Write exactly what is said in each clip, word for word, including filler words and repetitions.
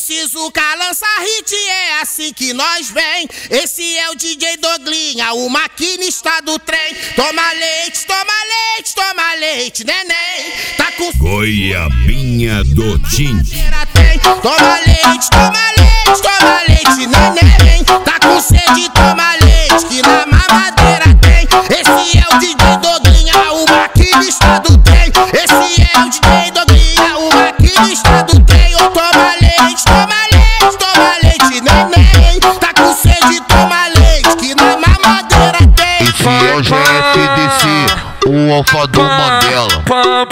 preciso cá lança hit, é assim que nós vem. Esse é o D J Doglinha, o maquinista do trem. Toma leite, toma leite, toma leite, neném. Tá com Goiabinha do Tim. Toma leite, toma leite, toma leite, neném. Tá com sede, toma leite, que na mamadeira tem. Esse é o D J Doglinha, o maquinista do trem. Esse é o D J Doglinha, o maquinista do trem. Oh, toma leite, toma leite, toma leite, neném. Tá com sede, toma leite, que na mamadeira tem. Esse é o G F D C, o alfa do Mandela. Pam,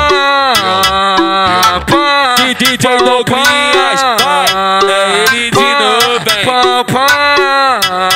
pam, pam, D J Doglinhas, é ele de novo, hein? Pam, pam,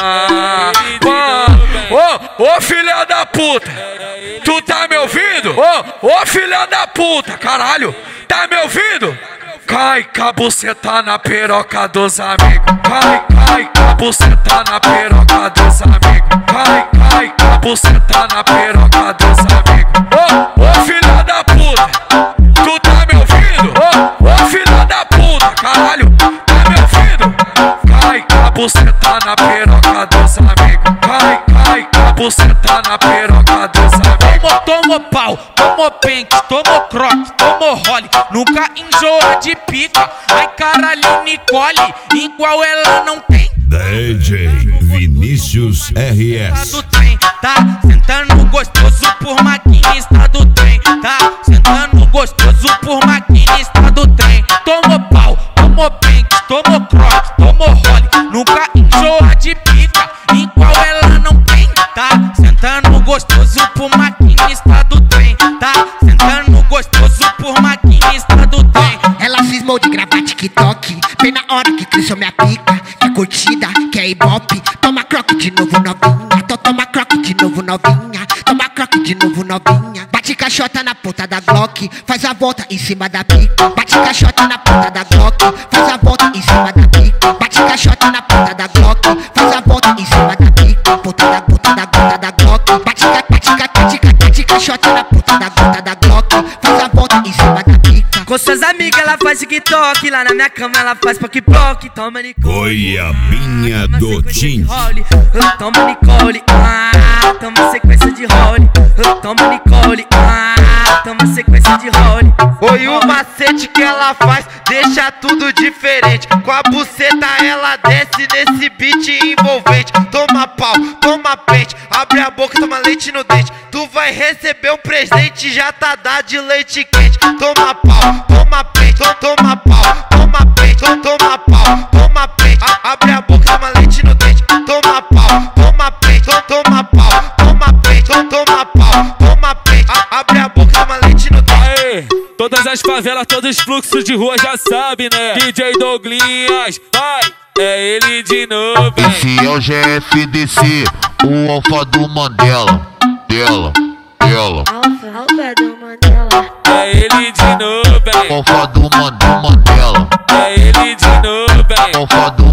pam. Ô, ô filha da puta, tu tá me ouvindo? Ô, ô filha da puta, caralho, tá me ouvindo? Cai, cabuceta na piroca dos amigos. Cai, cai, cabuceta na piroca dos amigos. Cai, cai, cabuceta na piroca dos amigos. Ô, ô filha da puta, tu tá me ouvindo? Ô, ô filha da puta, caralho, tá me ouvindo? Cai, cabuceta na piroca dos amigos. Cai, cai, cabuceta na piroca dos amigos. Tomou, tomou pau, tomou pente, tomou croque, tomou role. Nunca enjoa de pica. Ai caralho, Nicole, igual ela não tem. D J Vinícius R S. Do trem, tá sentando gostoso por maquinista do trem. Tá sentando gostoso por maquinista do trem. Tomou pau, tomou pente, tomou croque, tomou role. Nunca enjoa de pica, igual ela não tem. Tá sentando gostoso por maquinista do trem. Tá sentando gostoso por maquinista do trem. Ela cismou de gravar TikTok, bem na hora que cresceu minha pica. Quer curtida, quer ibope, toma croque de novo novinha. Tô toma croque de novo novinha, toma croque de novo novinha. Bate caixota na ponta da Glock, faz a volta em cima da pica. Bate caixota na ponta da Glock, faz a volta em cima da pica. Bate caixota na ponta da Glock, faz a volta em cima da pica. Ponta da ponta da ponta da Glock, bate ca, bate ca, bate ca, bate caixota na ponta da ponta da Glock, faz a volta em cima da pica. Com suas amigas ela faz TikTok, lá na minha cama ela faz poc-poc. Toma Nicole, Goiabinha do Tim. toma Nicole, ah, toma sequência de role. Toma Nicole, ah, toma sequência de role. Oi, o macete que ela faz deixa tudo diferente. Com a buceta ela desce nesse beat envolvente. Toma pau, toma pente, abre a boca, toma leite no dente. Tu vai receber um presente, já tá dado de leite quente. Toma pau, toma pente, toma pau, toma pente, toma pau, toma pente. Abre a boca, toma leite no dente. Toma pau, toma pente, toma pau, toma pente, toma pau, toma pente. Abre a boca, toma leite no dente. Aê, todas as favelas, todos os fluxos de rua já sabem, né? D J Doglinhas, vai, é ele de novo, hein? Esse é o G F D C, o alfa do Mandela. Dela, dela. Alfa, alfa do Mandela. É ele de novo, hein? Alfa do Man- do Mandela. É ele de novo, hein? Alfa do